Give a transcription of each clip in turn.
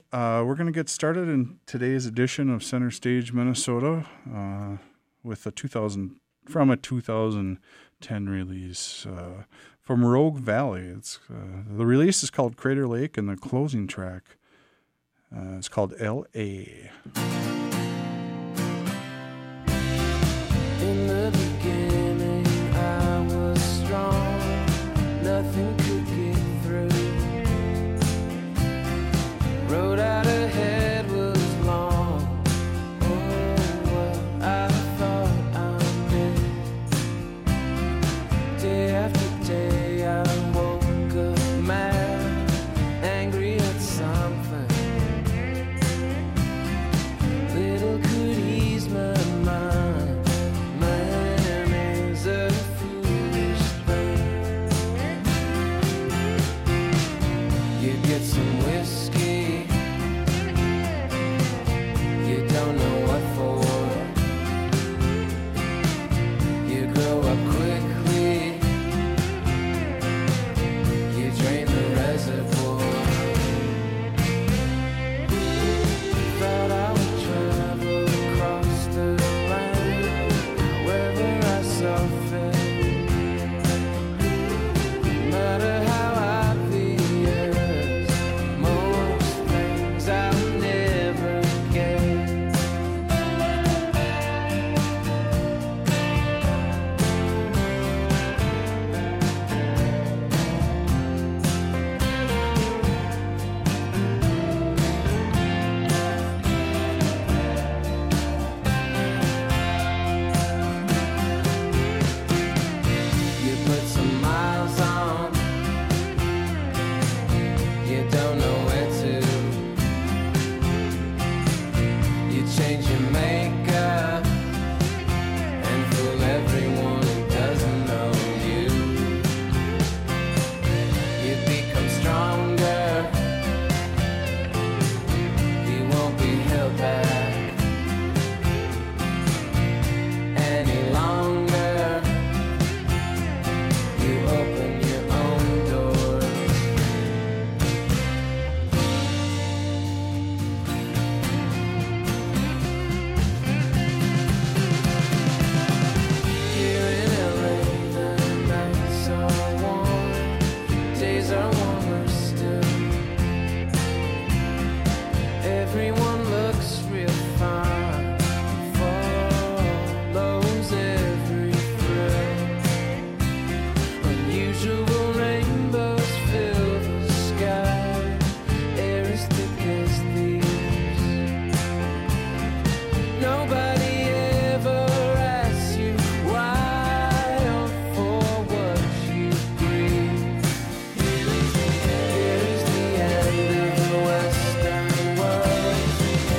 We're going to get started in today's edition of Center Stage Minnesota with a 2010 release from Rogue Valley. The release is called Crater Lake, and the closing track is called L.A. In the beginning, I was strong. Nothing could get through. Road out ahead was long. Oh, well, I thought I knew. Day after day, I woke up mad, angry at something. Little could ease my mind. Man is a foolish thing. You get some whiskey. You don't know what for. You grow up quickly. You drain the reservoir. Thought I would travel across the land, wherever I saw fit. No matter how obvious, most things I'll never get. You put some miles on. You don't know where to. You change your makeup and fool everyone who doesn't know you. You become stronger. You won't be held back any longer. You open your own doors. Here in LA, the nights are warm, days are warmer still. Everyone looks real fine, follows every thrill. Unusual rainbows fill the sky, air as thick as thieves. Nobody ever asks you why or for what you breathe. Here is the end of the Western world.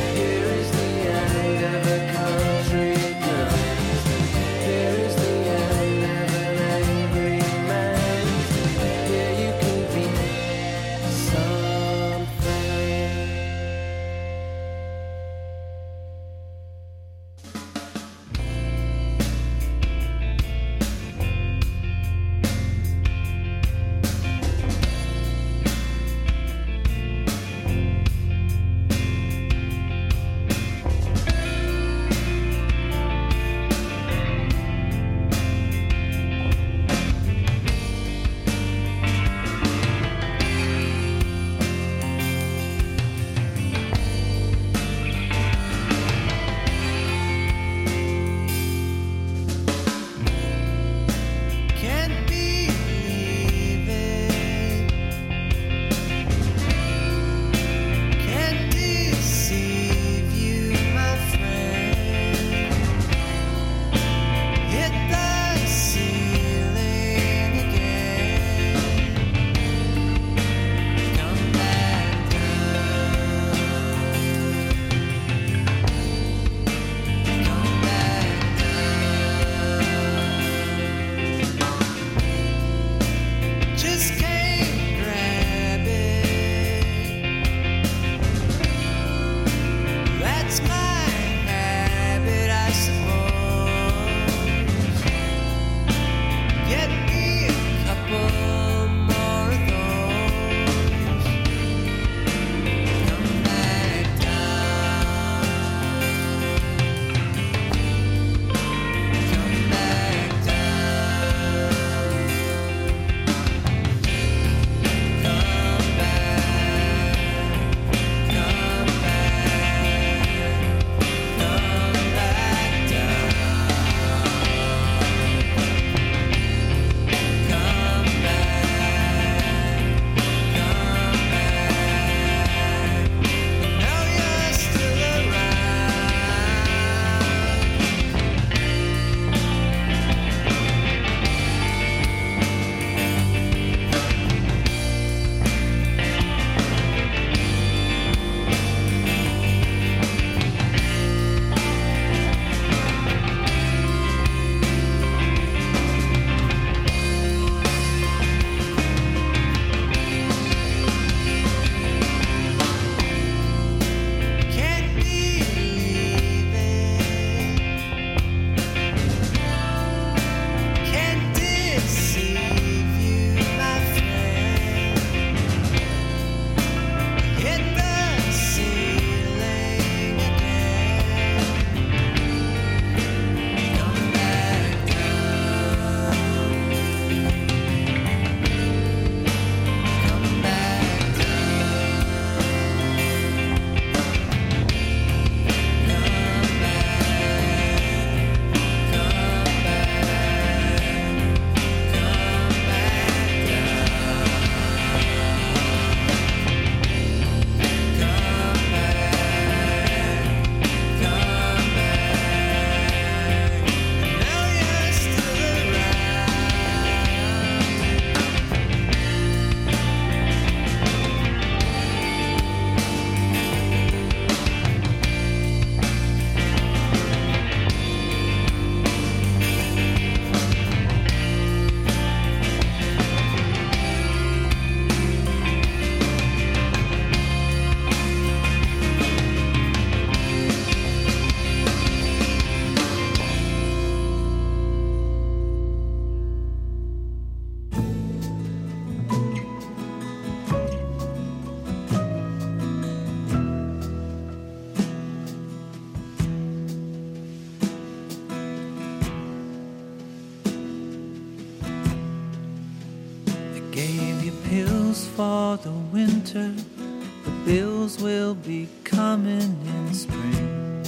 for the winter, the bills will be coming in spring.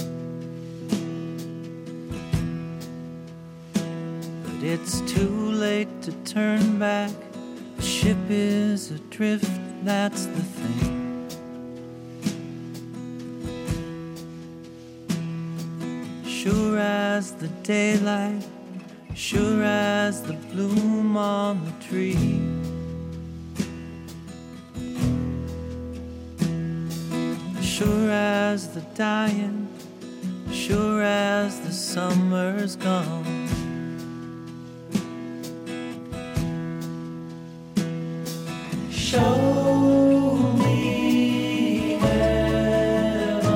But it's too late to turn back. The ship is adrift, that's the thing. Sure as the daylight, sure as the bloom on the tree, sure as the dying, sure as the summer's gone. Show me heaven.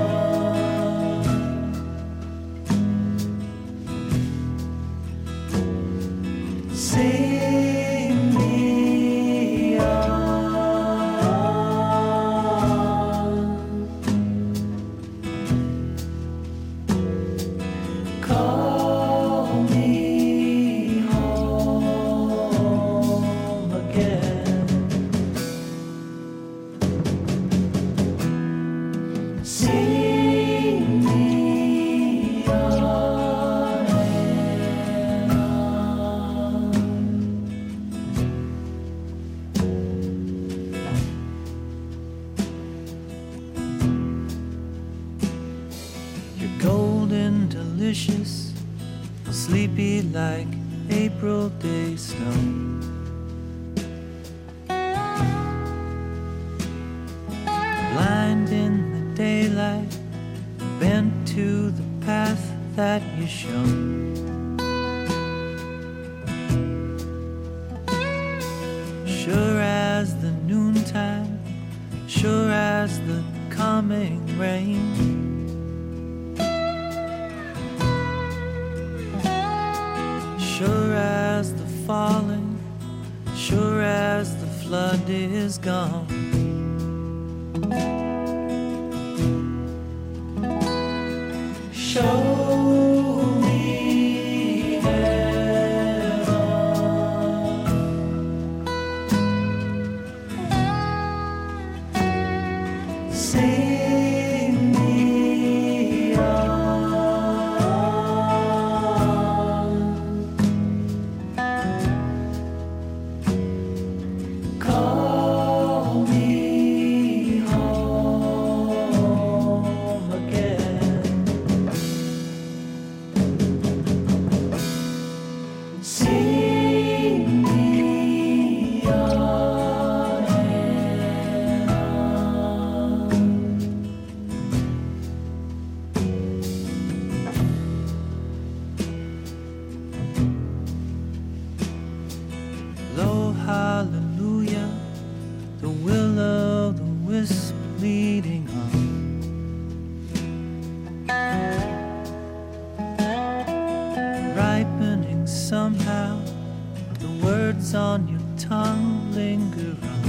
Sing me on. Call me home again. Sing me on and on. You're golden, delicious, sleepy like April day snow. Blind in the daylight, bent to the path that you show. Sure as the noontime, sure as the coming rain. Sure as the falling, sure as the flood is gone. Show me heaven. Sing me on. Call me home again. Sing me on and on. Lo, hallelujah, the will of the wisp leading on. Ripening somehow, the words on your tongue linger on.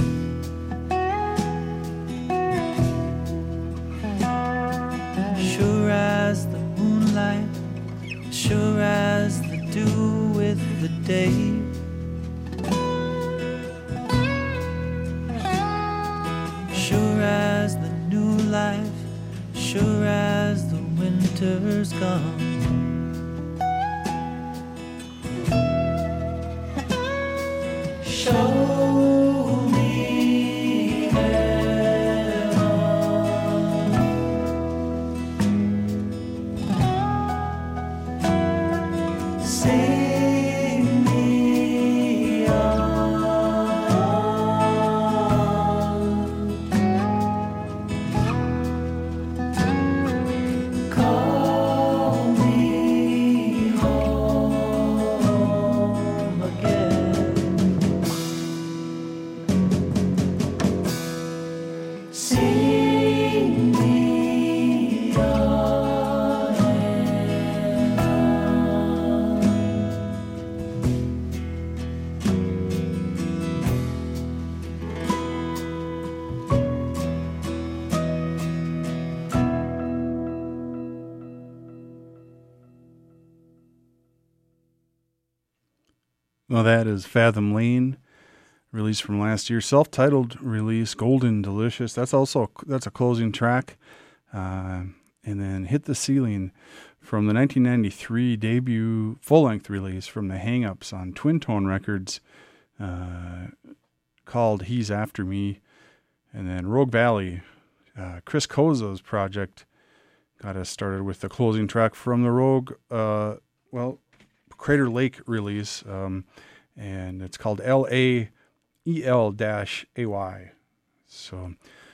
Sure as the moonlight, sure as the dew with the day. Sure as the new life, sure as the winter's gone. Show me heaven. Sing me on. Call me home again. Sing me on and on. Well, that is Fathom Lane release from last year, self-titled release, Golden Delicious. That's a closing track. And then Hit the Ceiling from the 1993 debut full-length release from the Hang-Ups on Twin Tone Records, called He's After Me. And then Rogue Valley, Chris Koza's project, got us started with the closing track from the Rogue, Crater Lake release, and it's called LAEL-AY. So,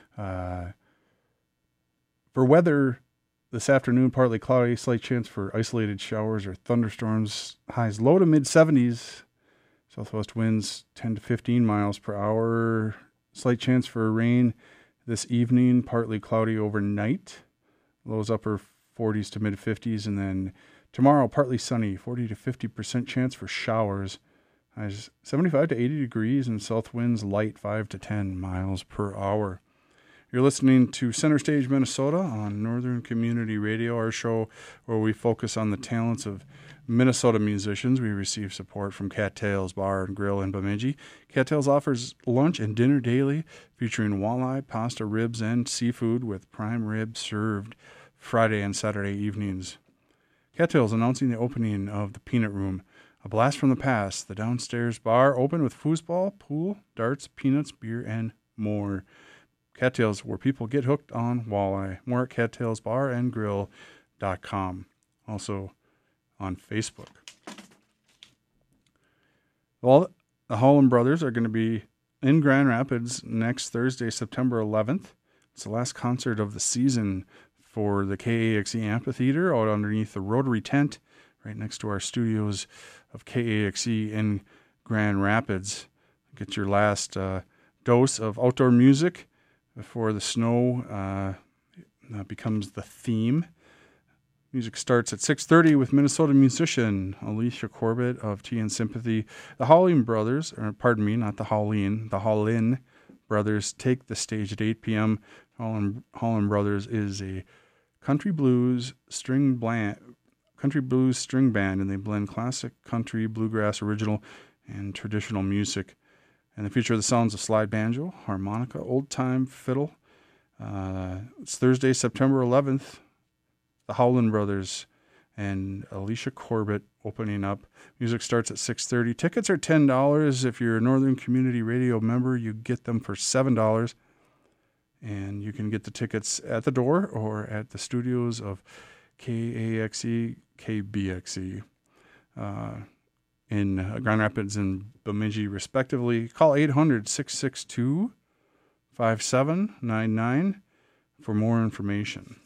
for weather this afternoon, partly cloudy, slight chance for isolated showers or thunderstorms. Highs low to mid 70s. Southwest winds 10 to 15 miles per hour. Slight chance for rain this evening, partly cloudy overnight. Lows upper 40s to mid 50s, and then tomorrow partly sunny, 40 to 50% chance for showers. Highs 75 to 80 degrees, and south winds light 5 to 10 miles per hour. You're listening to Center Stage Minnesota on Northern Community Radio, our show where we focus on the talents of Minnesota musicians. We receive support from Cattails Bar and Grill in Bemidji. Cattails offers lunch and dinner daily, featuring walleye, pasta, ribs, and seafood, with prime rib served Friday and Saturday evenings. Cattails announcing the opening of the Peanut Room, a blast from the past. The downstairs bar open with foosball, pool, darts, peanuts, beer, and more. Cattails, where people get hooked on walleye. More at cattailsbarandgrill.com. Also on Facebook. Well, the Holland Brothers are going to be in Grand Rapids next Thursday, September 11th. It's the last concert of the season for the KAXE Amphitheater out underneath the Rotary tent right next to our studios of KAXE in Grand Rapids. Get your last dose of outdoor music before the snow becomes the theme. Music starts at 6:30 with Minnesota musician Alicia Corbett of Tea and Sympathy. The Howling Brothers, the Howlin Brothers take the stage at 8 p.m. Howlin Brothers is a country blues string band, and they blend classic country, bluegrass, original, and traditional music. And they feature the sounds of slide banjo, harmonica, old-time fiddle. It's Thursday, September 11th. The Howlin Brothers and Alicia Corbett opening up. Music starts at 6:30. Tickets are $10. If you're a Northern Community Radio member, you get them for $7. And you can get the tickets at the door or at the studios of KAXE, KBXE in Grand Rapids and Bemidji, respectively. Call 800-662-5799 for more information.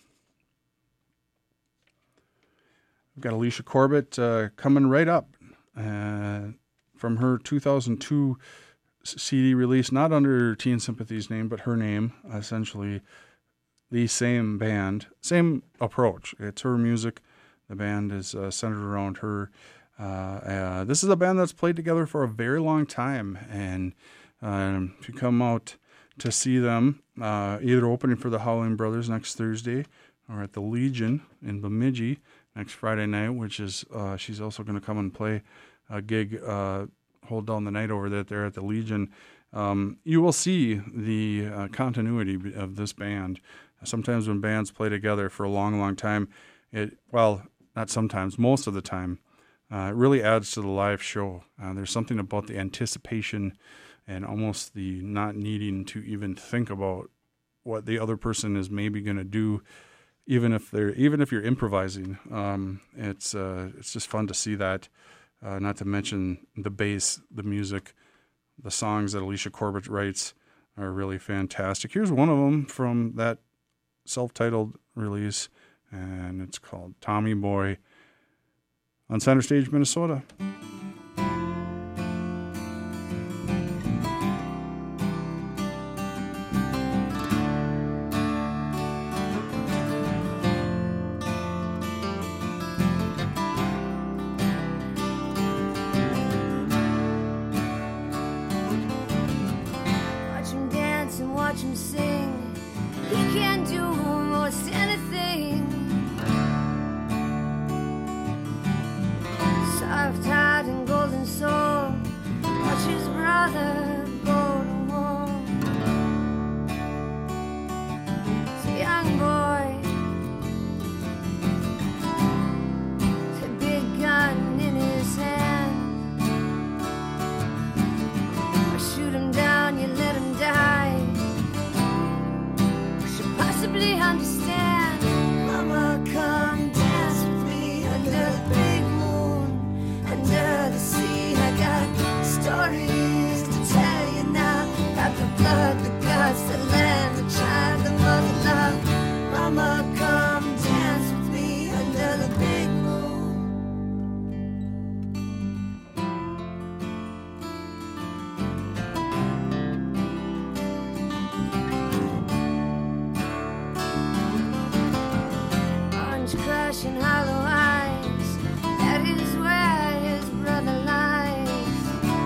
We've got Alicia Corbett coming right up from her 2002 CD release, not under Tea and Sympathy's name, but her name, essentially the same band, same approach. It's her music. The band is centered around her. This is a band that's played together for a very long time, and if you come out to see them, either opening for the Howling Brothers next Thursday or at the Legion in Bemidji next Friday night, which is she's also going to come and play a gig, hold down the night over there at the Legion. You will see the continuity of this band. Sometimes when bands play together for a long, long time, not sometimes, most of the time, it really adds to the live show. There's something about the anticipation and almost the not needing to even think about what the other person is maybe going to do, even if you're improvising. It's just fun to see that. Not to mention the bass, the music, the songs that Alicia Corbett writes are really fantastic. Here's one of them from that self-titled release, and it's called Tommy Boy on Center Stage, Minnesota. Watch him sing. He can do most anything. Soft eyes. flashing hollow eyes. That is where his brother lies.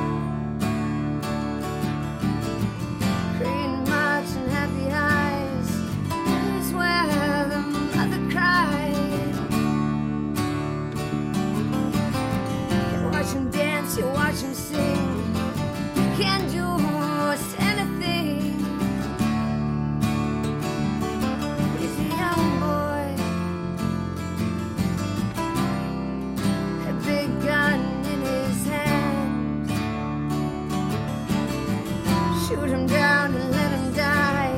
Green march and happy eyes. That is where the mother cried. You watch him dance, you watch him sing. You can't do almost anything. He's a young boy, a big gun in his hand. Shoot him down and let him die.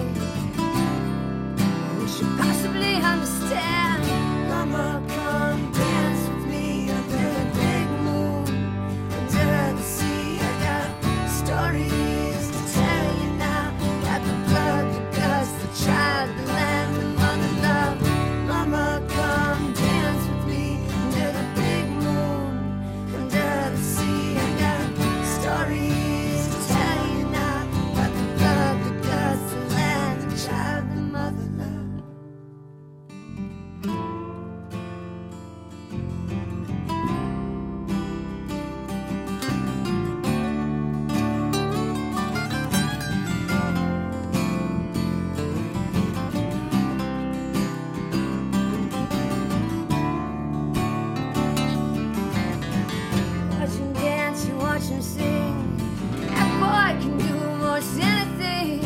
We should possibly understand. Mama, come dance with me under the big moon, under the sea. I got stories to tell you now. Got the blood, the guts, the child, the land, the mother love. Mama, come dance with me under the big moon, under the sea. I got stories to tell you now. Got the blood, the guts, the land, the child, the mother love. Watch him dance, you watch him sing. That boy can do most anything.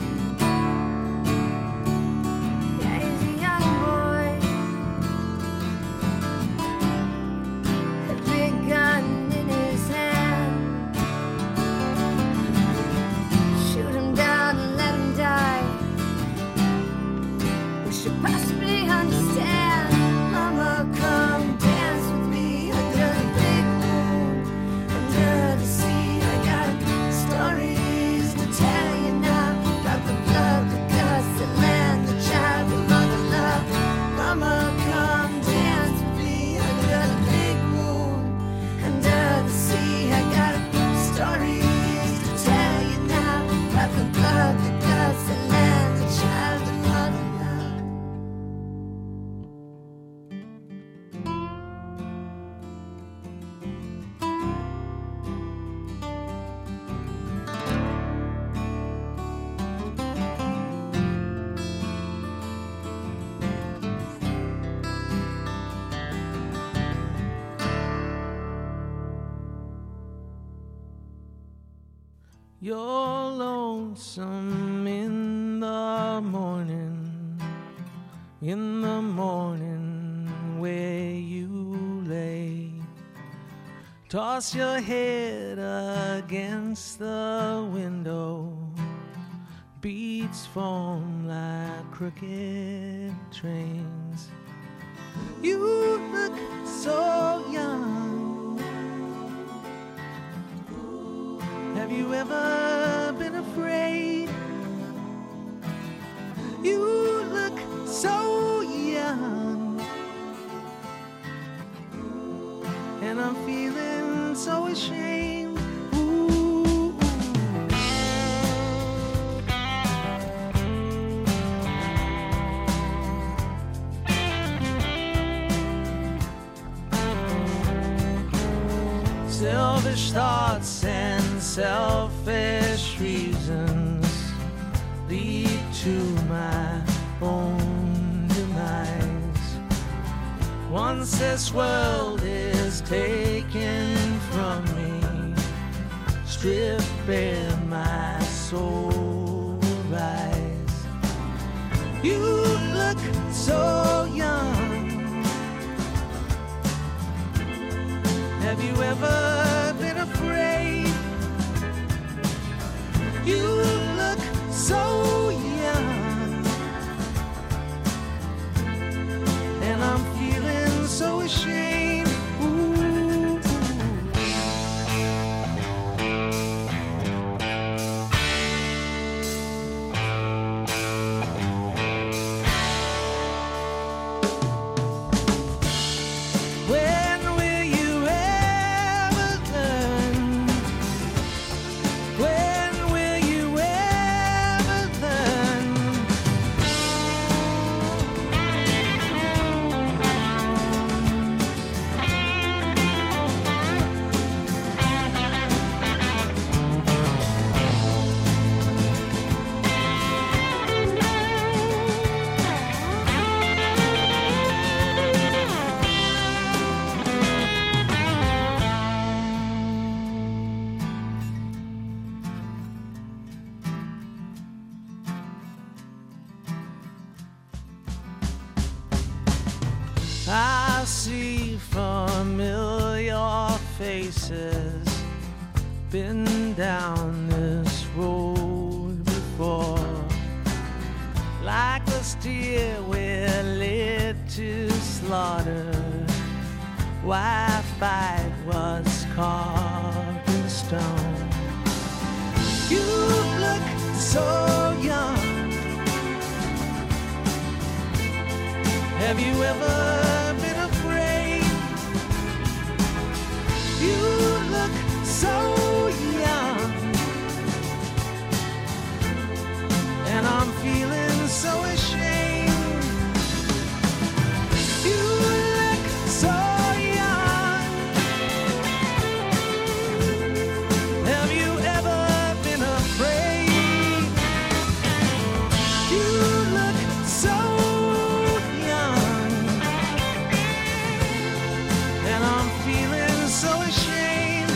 Yeah, he's a young boy, a big gun in his hand. Shoot him down and let him die. We should possibly understand. Mama, come dance with me under the big moon, under the sea. I got stories to tell you now. Got the blood, the guts, the land, the child, the mother love. Mama, come dance with me under the big moon, under the sea. I got stories to tell you now. Got the blood, the guts, the land, the child, the mother love. You're lonesome in the morning where you lay. Toss your head against the window. Beats form like crooked trains. You look so young. Have you ever been afraid? You look so young, and I'm feeling so ashamed. Ooh. Selfish thoughts and selfish reasons lead to my own demise. Once this world is taken from me, stripped bare my soul will rise. You look so young. Have you ever been afraid? You look so young, and I'm feeling so ashamed. Ooh. When will you ever learn? When will you ever learn? faces. Been down this road before. Like the steer we're led to slaughter. Why fight was carved in stone? You look so young. Have you ever been afraid? You look so young, and I'm feeling so ashamed. You look so young. Have you ever been afraid? You look so young, and I'm feeling so ashamed.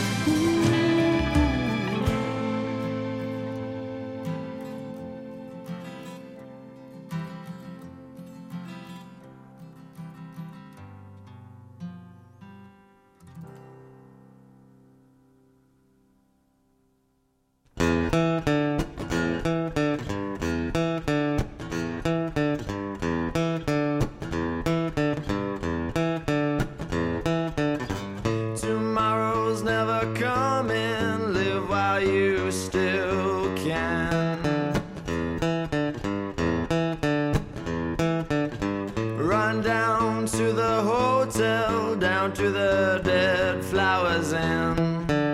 Tomorrow's never coming. Live while you still can. Run down to the hotel, down to the Dead Flowers Inn.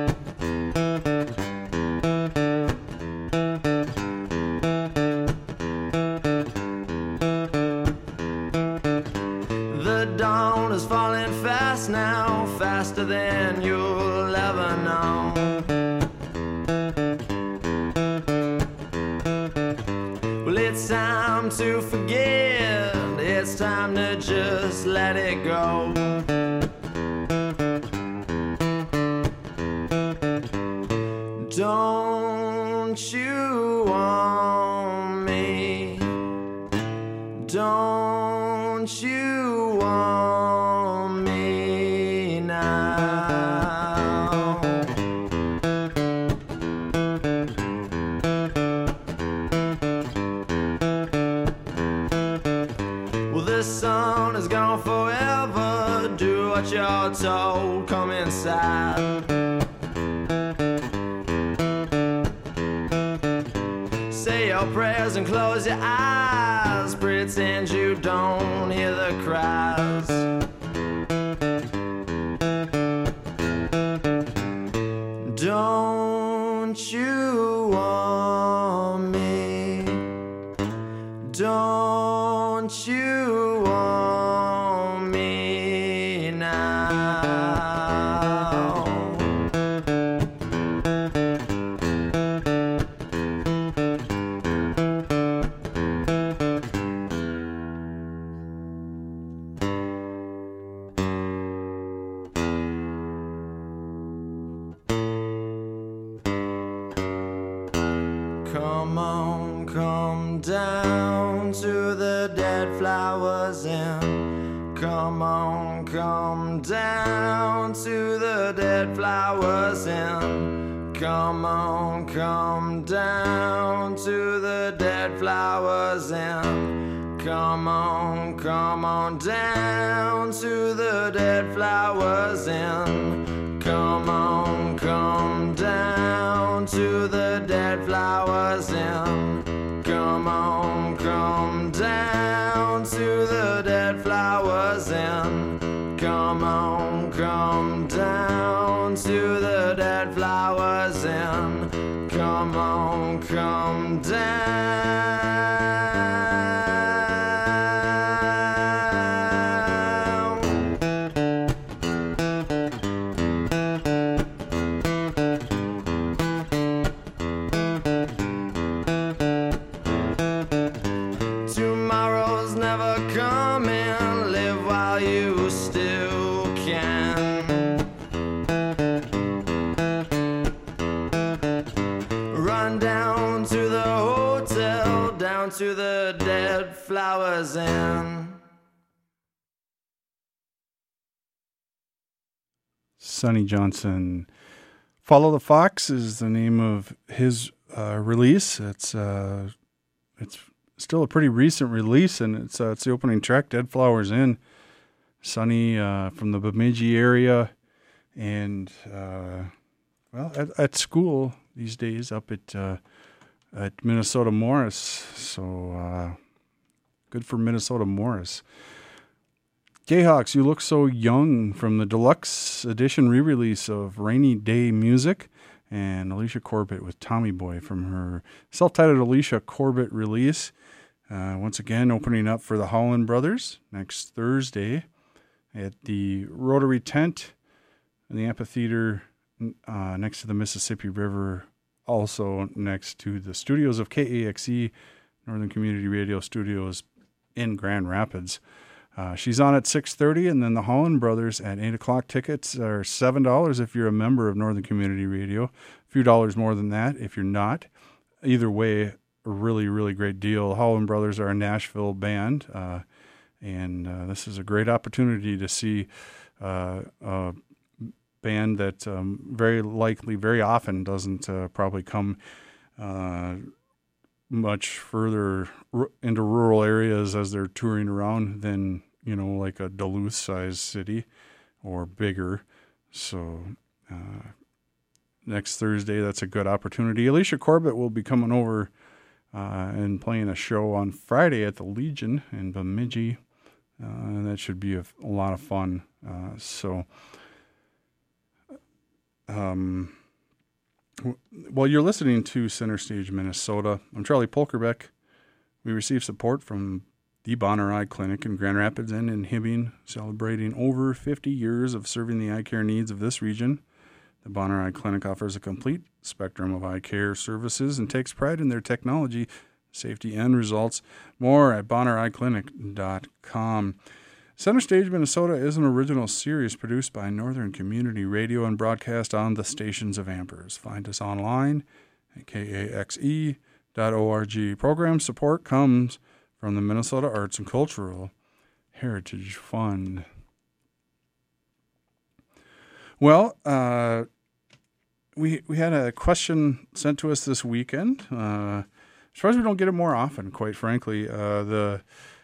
The dawn is falling fast now, faster than you'll ever know. Well, it's time to forget, it's time to just let it go. Don't you want me? Don't you want me now? Well, the sun is gone forever. Do what you're told, come inside. Say your prayers and close your eyes. Pretend you don't hear the cries. Don't you want me? Don't you want me now? Come on, come down to the Dead Flowers Inn. Come on, come down to the Dead Flowers Inn. Come on, come down to the Dead Flowers Inn. Come on down to the Dead Flowers Inn. Come on, come down to the Dead Flowers Inn. Come on, come down to the Dead Flowers Inn. Come on, come down to the Dead Flowers Inn. Come on, come down. Tomorrow's never coming. Live while you still can. Run down to the hotel, down to the Dead Flowers Inn. Sonny Johnson. Follow the Fox is the name of his release. It's still a pretty recent release, and it's the opening track, Dead Flowers Inn. Sonny from the Bemidji area, and at school these days up at Minnesota Morris. So good for Minnesota Morris. Jayhawks, You Look So Young from the deluxe edition re-release of Rainy Day Music, and Alicia Corbett with Tommy Boy from her self-titled Alicia Corbett release. Once again, opening up for the Holland Brothers next Thursday at the Rotary Tent in the amphitheater next to the Mississippi River, also next to the studios of KAXE, Northern Community Radio Studios in Grand Rapids. She's on at 6:30, and then the Holland Brothers at 8 o'clock. Tickets are $7 if you're a member of Northern Community Radio. A few dollars more than that if you're not. Either way, a really, really great deal. Holland Brothers are a Nashville band, and this is a great opportunity to see a band that very likely, very often doesn't probably come much further into rural areas as they're touring around than, like a Duluth-sized city or bigger. So next Thursday, that's a good opportunity. Alicia Corbett will be coming over and playing a show on Friday at the Legion in Bemidji. And that should be a lot of fun. Well, you're listening to Center Stage Minnesota. I'm Charlie Polkerbeck. We receive support from the Bonner Eye Clinic in Grand Rapids and in Hibbing, celebrating over 50 years of serving the eye care needs of this region. The Bonner Eye Clinic offers a complete spectrum of eye care services and takes pride in their technology, safety, and results. More at bonnereyeclinic.com. Center Stage Minnesota is an original series produced by Northern Community Radio and broadcast on the stations of Ampers. Find us online at kaxe.org. Program support comes from the Minnesota Arts and Cultural Heritage Fund. Well, we had a question sent to us this weekend. As far as we don't get it more often, quite frankly. The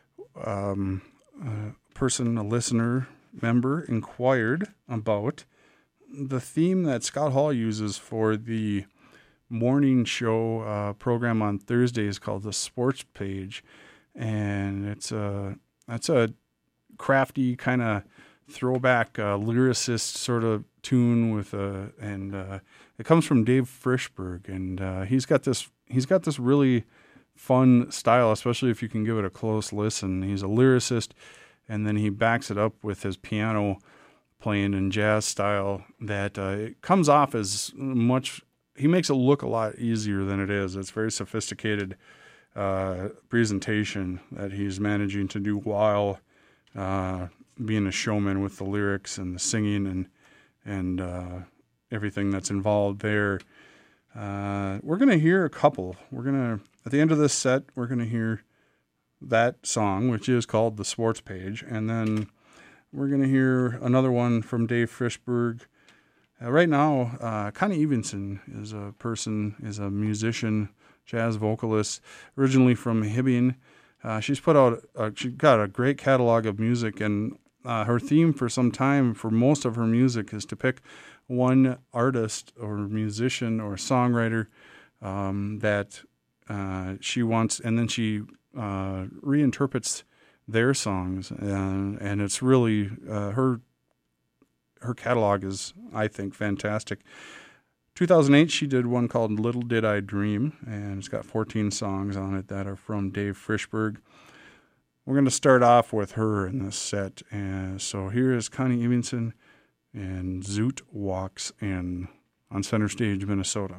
person, a listener, member, inquired about the theme that Scott Hall uses for the morning show program on Thursdays called the Sports Page. And that's a crafty kind of throwback lyricist sort of tune with it comes from Dave Frischberg, and he's got this really fun style, especially if you can give it a close listen. He's a lyricist, and then he backs it up with his piano playing in jazz style that it comes off as much. He makes it look a lot easier than it is. It's very sophisticated presentation that he's managing to do while being a showman with the lyrics and the singing and everything that's involved there. We're going to hear a couple. At the end of this set, we're going to hear that song, which is called The Sports Page, and then we're going to hear another one from Dave Frischberg. Right now, Connie Evenson is a musician, jazz vocalist, originally from Hibbing. She's got a great catalog of music, and her theme for some time for most of her music is to pick one artist or musician or songwriter that she wants, and then she reinterprets their songs, and it's really her catalog is, I think, fantastic. 2008, she did one called Little Did I Dream, and it's got 14 songs on it that are from Dave Frischberg. We're going to start off with her in this set, and so here is Connie Evenson and Zoot Walks In on Center Stage, Minnesota.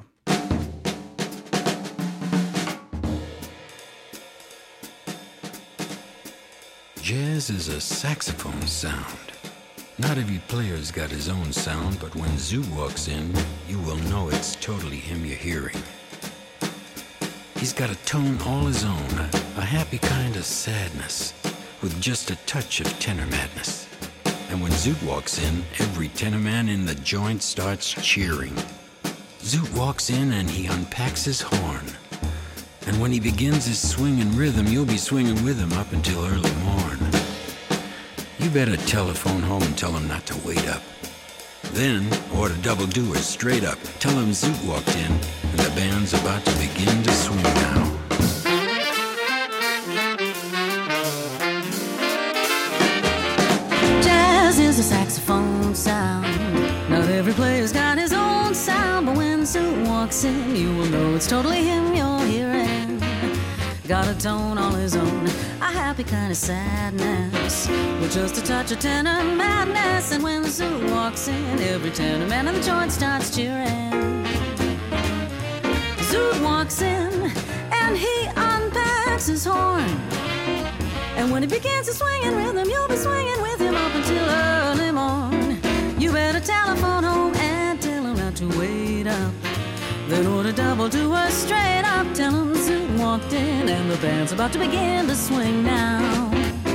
Jazz is a saxophone sound. Not every player's got his own sound, but when Zoot walks in, you will know it's totally him you're hearing. He's got a tone all his own, a happy kind of sadness, with just a touch of tenor madness. And when Zoot walks in, every tenor man in the joint starts cheering. Zoot walks in and he unpacks his horn. And when he begins his swinging rhythm, you'll be swinging with him up until early morn. You better telephone home and tell him not to wait up. Then, order double doers straight up. Tell him Zoot walked in and the band's about to begin to swing now. Jazz is a saxophone sound. Not every player's got his own sound, but when Zoot walks in, you will know it's totally him you're hearing. Got a tone all his own, a happy kind of sadness, with just a touch of tenor madness. And when Zoot walks in, every tenor man in the joint starts cheering. Zoot walks in and he unpacks his horn. And when he begins to swing in rhythm, you'll be swinging with him up until early morn. You better telephone home and tell him not to wait up. Then order double doers straight up. Tell him Zoot walked in and the band's about to begin to swing now.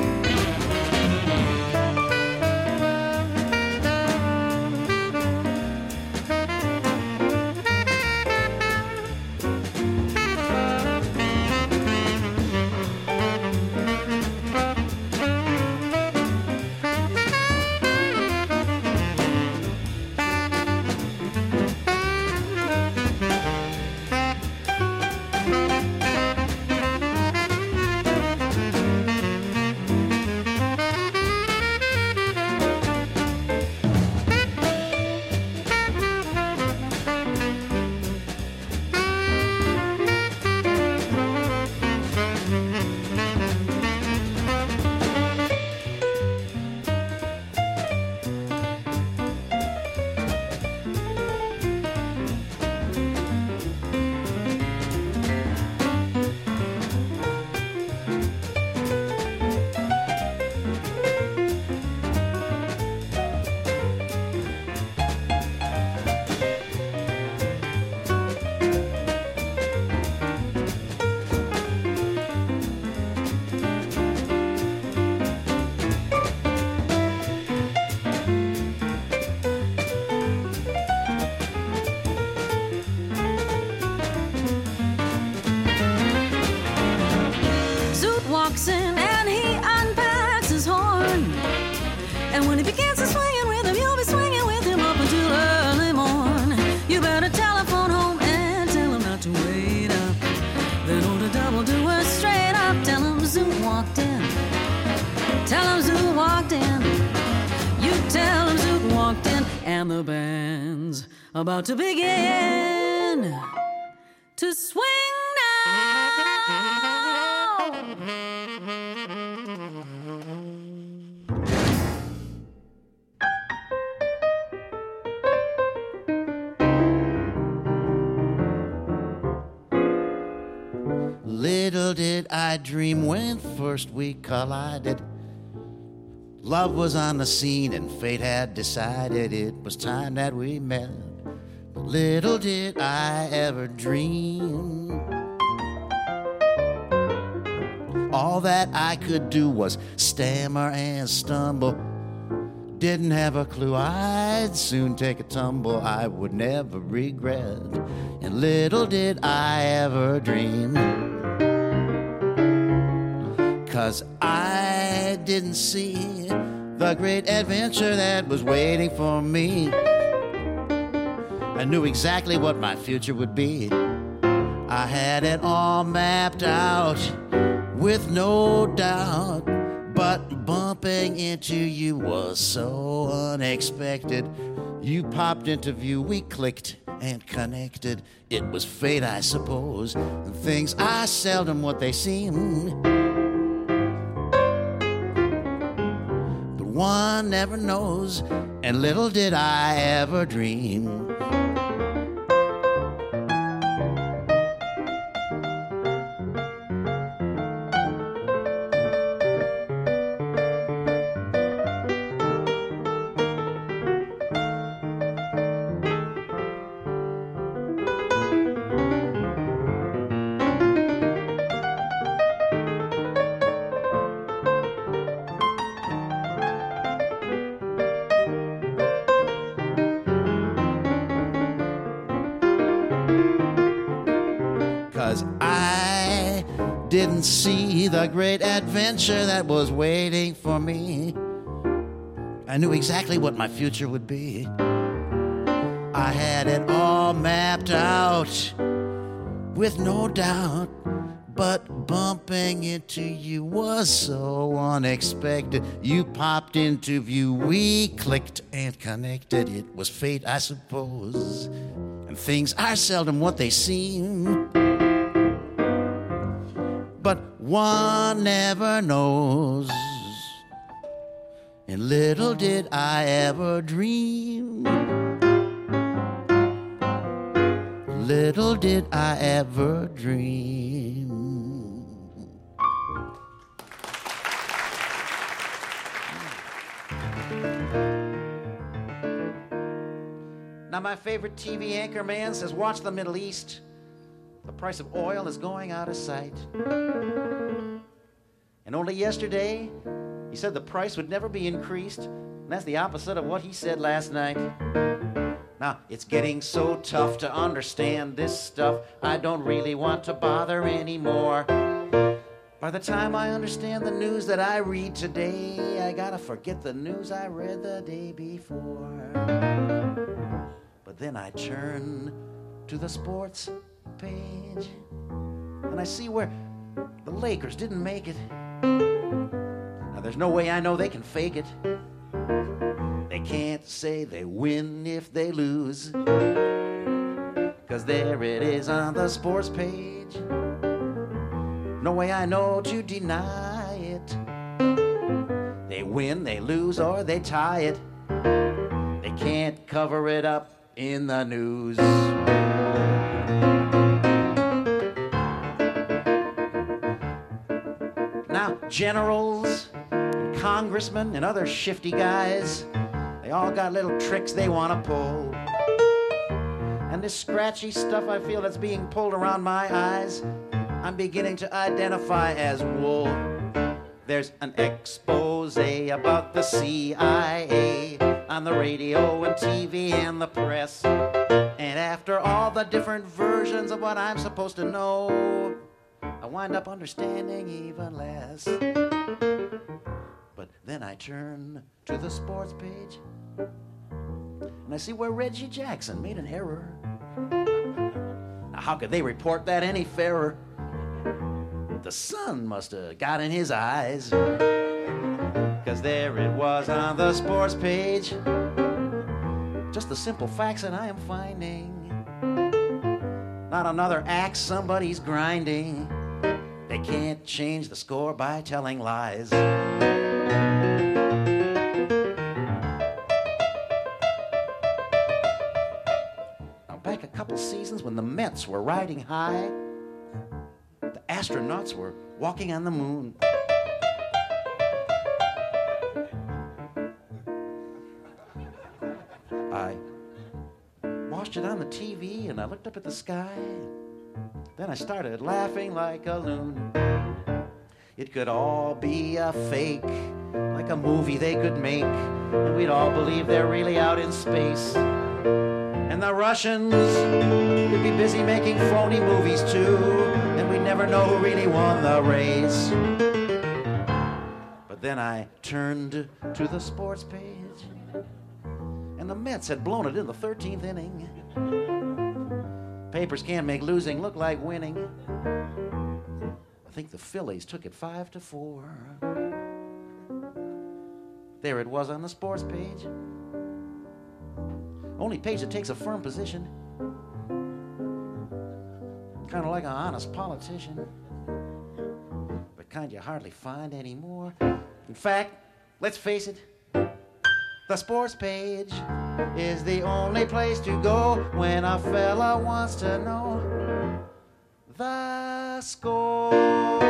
Walks in and he unpacks his horn. And when he begins to swing in rhythm, you'll be swinging with him up until early morn. You better telephone home and tell him not to wait up. Then order double doers straight up. Tell him Zoot walked in. Tell him Zoot walked in. You tell him Zoot walked in and the band's about to begin to swing now. Little did I dream when first we collided, love was on the scene and fate had decided it was time that we met. But little did I ever dream all that I could do was stammer and stumble. Didn't have a clue I'd soon take a tumble I would never regret. And little did I ever dream, 'cause I didn't see the great adventure that was waiting for me. I knew exactly what my future would be. I had it all mapped out with no doubt, but bumping into you was so unexpected. You popped into view, we clicked and connected. It was fate, I suppose, and things are seldom what they seem. But one never knows, and little did I ever dream. 'cause I didn't see the great adventure that was waiting for me. I knew exactly what my future would be. I had it all mapped out with no doubt, but bumping into you was so unexpected. You popped into view, we clicked and connected. It was fate, I suppose, and things are seldom what they seem. But one never knows, and little did I ever dream. Little did I ever dream. Now my favorite TV anchor man says, watch the Middle East. The price of oil is going out of sight. And only yesterday, he said the price would never be increased. And that's the opposite of what he said last night. Now, it's getting so tough to understand this stuff. I don't really want to bother anymore. By the time I understand the news that I read today, I gotta forget the news I read the day before. But then I turn to the sports page, and I see where the Lakers didn't make it. Now, there's no way I know they can fake it. They can't say they win if they lose, 'cause there it is on the sports page. No way I know to deny it. They win, they lose, or they tie it. They can't cover it up in the news. Now, generals and congressmen and other shifty guys, they all got little tricks they want to pull. And this scratchy stuff I feel that's being pulled around my eyes, I'm beginning to identify as wool. There's an expose about the CIA on the radio and TV and the press. And after all the different versions of what I'm supposed to know, I wind up understanding even less. But then I turn to the sports page, and I see where Reggie Jackson made an error. Now, how could they report that any fairer? The sun must have got in his eyes, 'cause there it was on the sports page. Just the simple facts that I am finding, not another axe somebody's grinding. They can't change the score by telling lies. Back a couple seasons when the Mets were riding high, the astronauts were walking on the moon. I watched it on the TV and I looked up at the sky. Then I started laughing like a loon. It could all be a fake, like a movie they could make, and we'd all believe they're really out in space. And the Russians would be busy making phony movies too, and we'd never know who really won the race. But then I turned to the sports page, and the Mets had blown it in the 13th inning. Papers can't make losing look like winning. I think the Phillies took it 5-4. There it was on the sports page. Only page that takes a firm position. Kind of like an honest politician. But kind you hardly find anymore. In fact, let's face it, the sports page is the only place to go when a fella wants to know the score.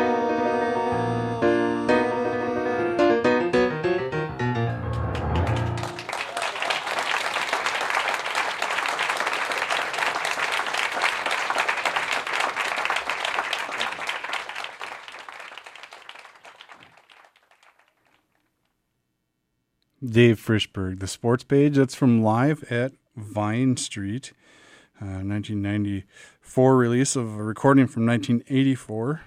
Dave Frischberg, the sports page. That's from Live at Vine Street. 1994 release of a recording from 1984.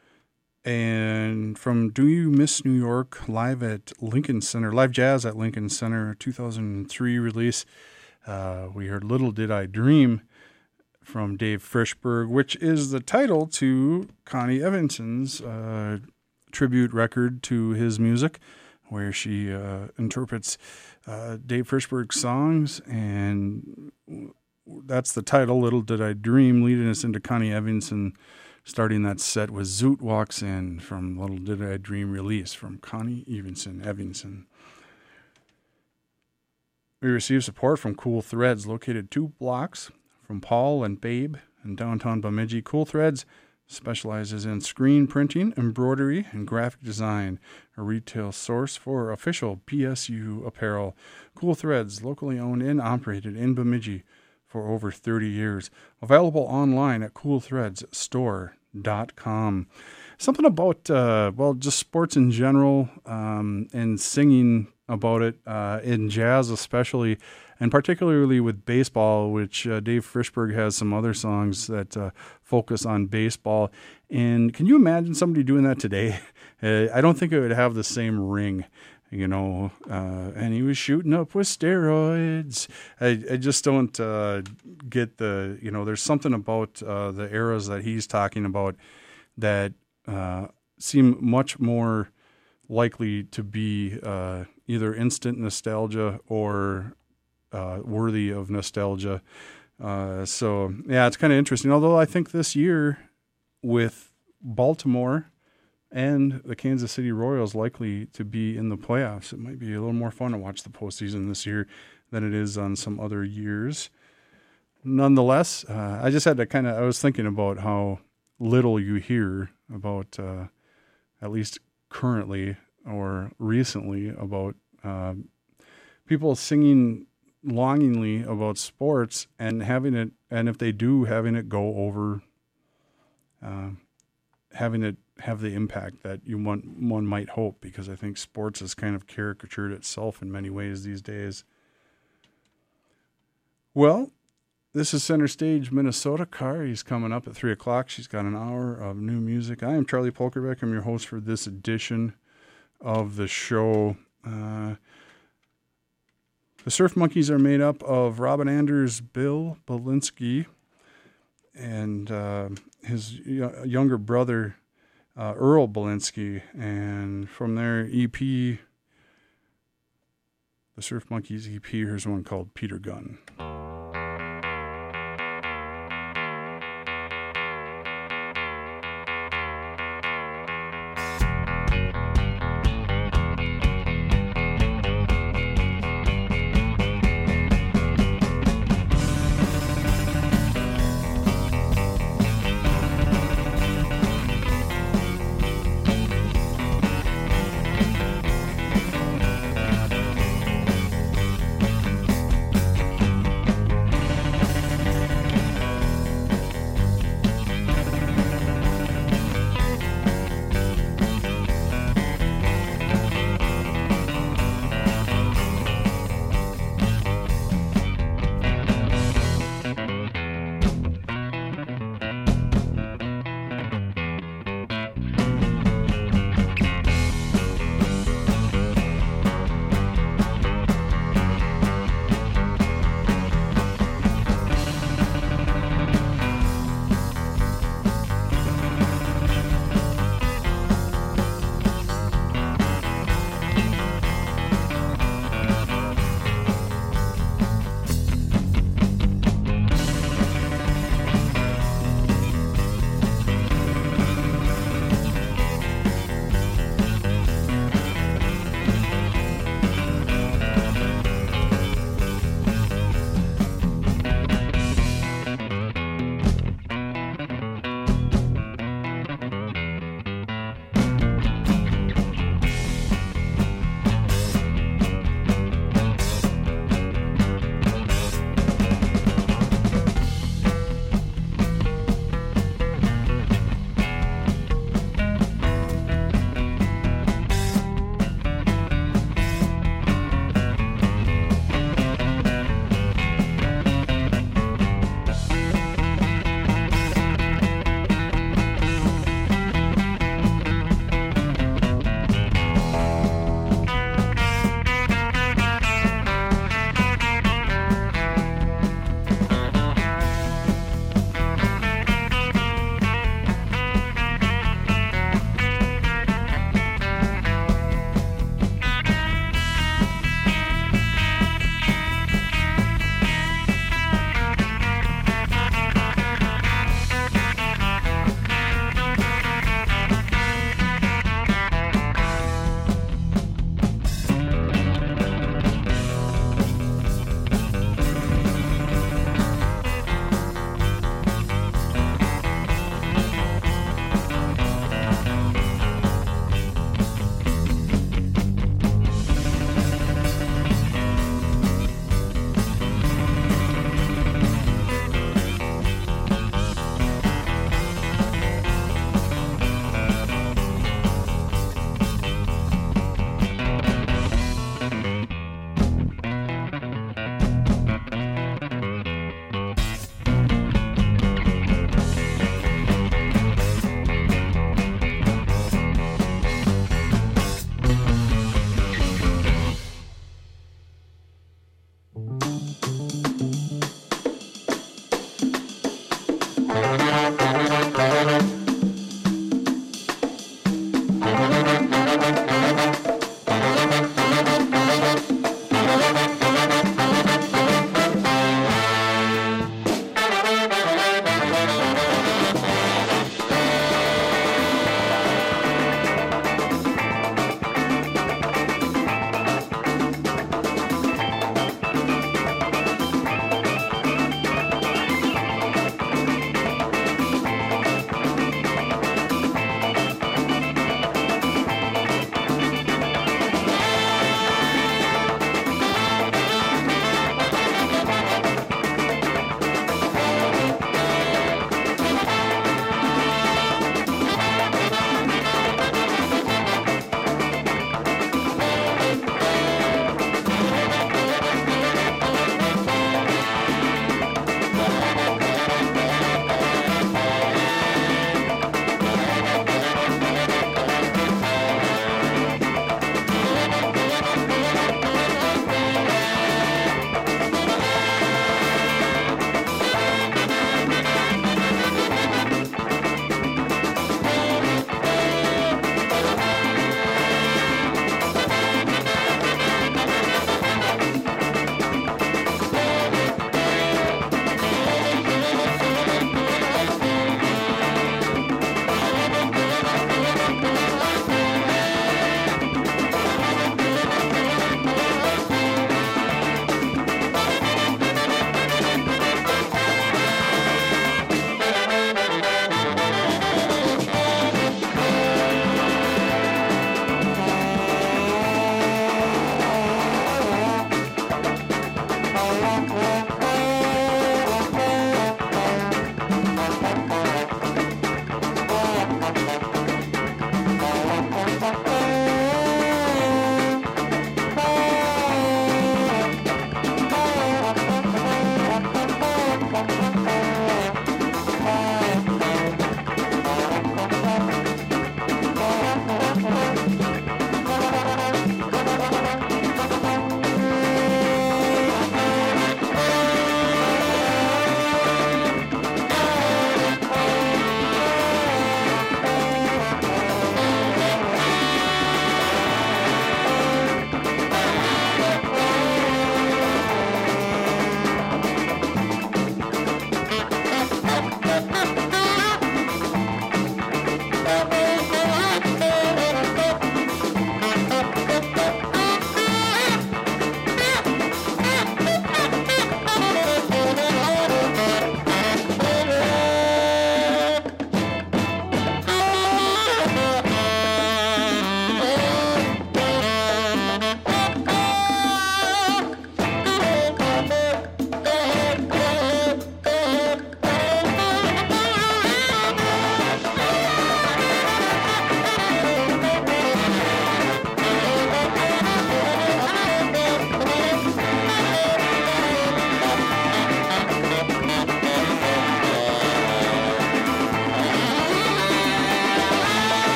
And from Do You Miss New York, live jazz at Lincoln Center, 2003 release. We heard Little Did I Dream from Dave Frishberg, which is the title to Connie Evanson's tribute record to his music, where she interprets Dave Frishberg's songs, and that's the title, Little Did I Dream, leading us into Connie Evanson. Starting that set with Zoot Walks In from Little Did I Dream release from Connie Evanson. We received support from Cool Threads, located 2 blocks from Paul and Babe in downtown Bemidji. Cool Threads specializes in screen printing, embroidery, and graphic design, a retail source for official PSU apparel. Cool Threads, locally owned and operated in Bemidji for over 30 years. Available online at coolthreadsstore.com. Something about, just sports in general, and singing about it, in jazz especially, and particularly with baseball, which Dave Frishberg has some other songs that focus on baseball. And can you imagine somebody doing that today? I don't think it would have the same ring. And he was shooting up with steroids. I just don't get there's something about the eras that he's talking about that seem much more likely to be either instant nostalgia or worthy of nostalgia. So, yeah, it's kind of interesting. Although I think this year with Baltimore and the Kansas City Royals likely to be in the playoffs, it might be a little more fun to watch the postseason this year than it is on some other years. Nonetheless, I just had to I was thinking about how little you hear about, at least currently or recently, about people singing longingly about sports and having it, and if they do, having it go over, having it have the impact that one might hope, because I think sports has kind of caricatured itself in many ways these days. Well, this is Center Stage Minnesota. Kari's coming up at 3 o'clock. She's got an hour of new music. I am Charlie Polkerbeck. I'm your host for this edition of the show. The Surf Monkeys are made up of Robin Anders, Bill Belinsky, and his younger brother, Earl Belinsky. And from their EP, the Surf Monkeys EP, here's one called Peter Gunn.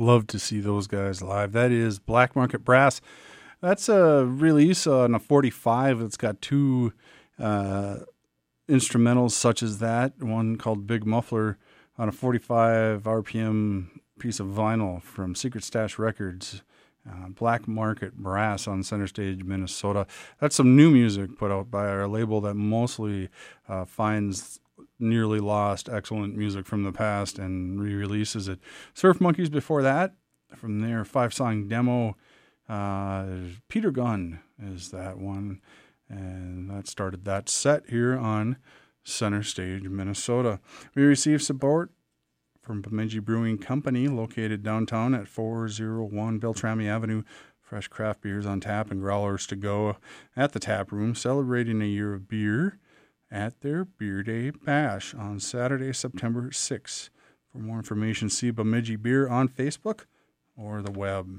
Love to see those guys live. That is Black Market Brass. That's a release on a 45. It's got two instrumentals such as that. One called Big Muffler on a 45 RPM piece of vinyl from Secret Stash Records. Black Market Brass on Center Stage, Minnesota. That's some new music put out by our label that mostly finds nearly lost excellent music from the past and re-releases it. Surf Monkeys before that. From their 5-song demo, Peter Gunn is that one. And that started that set here on Center Stage, Minnesota. We received support from Bemidji Brewing Company, located downtown at 401 Beltrami Avenue. Fresh craft beers on tap and growlers to go at the tap room, celebrating a year of beer at their Beer Day Bash on Saturday, September 6th. For more information, see Bemidji Beer on Facebook or the web.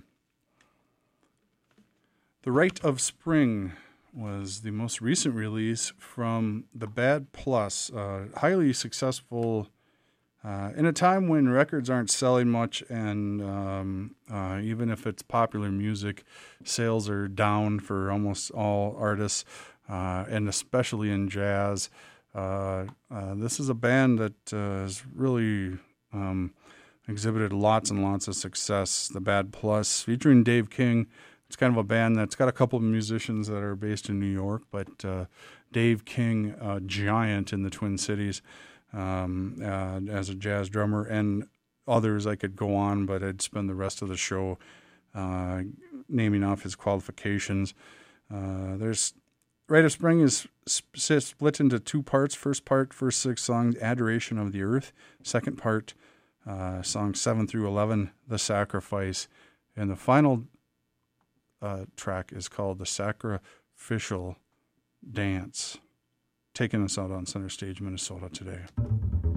The Rite of Spring was the most recent release from the Bad Plus, highly successful in a time when records aren't selling much, and even if it's popular music, sales are down for almost all artists, and especially in jazz. This is a band that has really exhibited lots and lots of success. The Bad Plus, featuring Dave King. It's kind of a band that's got a couple of musicians that are based in New York, but Dave King, a giant in the Twin Cities, as a jazz drummer, and others. I could go on, but I'd spend the rest of the show naming off his qualifications. There's Rite of Spring is split into two parts. First part, first 6 songs, Adoration of the Earth. Second part, songs 7 through 11, The Sacrifice. And the final track is called The Sacrificial Dance, taking us out on Center Stage, Minnesota today.